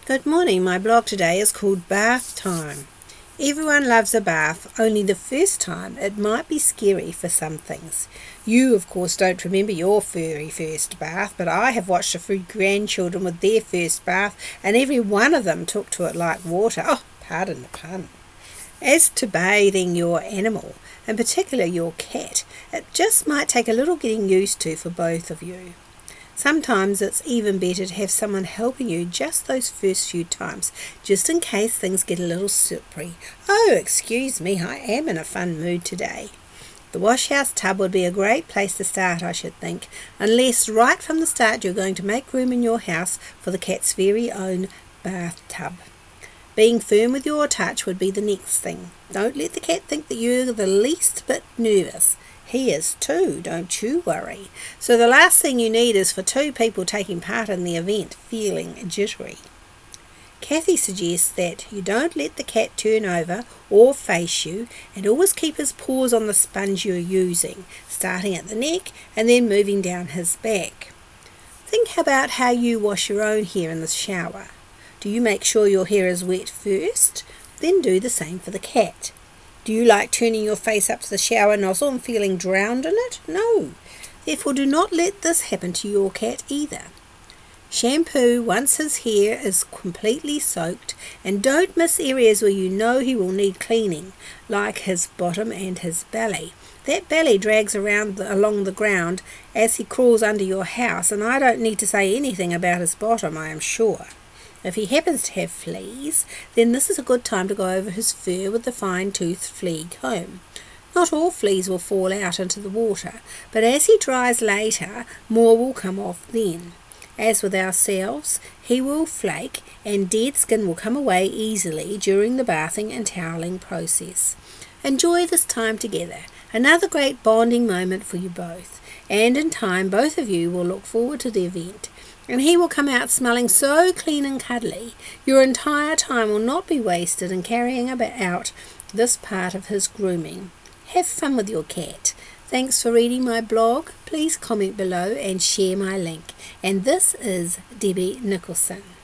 Good morning. My blog today is called Bath Time. Everyone loves a bath, only the first time it might be scary for some things. You, of course, don't remember your very first bath, but I have watched a few grandchildren with their first bath, and every one of them took to it like water. Oh, pardon the pun. As to bathing your animal, in particular your cat, it just might take a little getting used to for both of you. Sometimes it's even better to have someone helping you just those first few times, just in case things get a little slippery. Oh, excuse me, I am in a fun mood today. The wash house tub would be a great place to start, I should think, unless right from the start you're going to make room in your house for the cat's very own bathtub. Being firm with your touch would be the next thing. Don't let the cat think that you're the least bit nervous. He is too, don't you worry. So the last thing you need is for two people taking part in the event feeling jittery. Kathy suggests that you don't let the cat turn over or face you, and always keep his paws on the sponge you're using, starting at the neck and then moving down his back. Think about how you wash your own hair in the shower. Do you make sure your hair is wet first? Then do the same for the cat. Do you like turning your face up to the shower nozzle and feeling drowned in it? No. Therefore, do not let this happen to your cat either. Shampoo once his hair is completely soaked, and don't miss areas where you know he will need cleaning, like his bottom and his belly. That belly drags around along the ground as he crawls under your house, and I don't need to say anything about his bottom, I am sure. If he happens to have fleas, then this is a good time to go over his fur with the fine-toothed flea comb. Not all fleas will fall out into the water, but as he dries later, more will come off then. As with ourselves, he will flake and dead skin will come away easily during the bathing and toweling process. Enjoy this time together, another great bonding moment for you both, and in time both of you will look forward to the event. And he will come out smelling so clean and cuddly, your entire time will not be wasted in carrying out this part of his grooming. Have fun with your cat. Thanks for reading my blog. Please comment below and share my link. And this is Debbie Nicholson.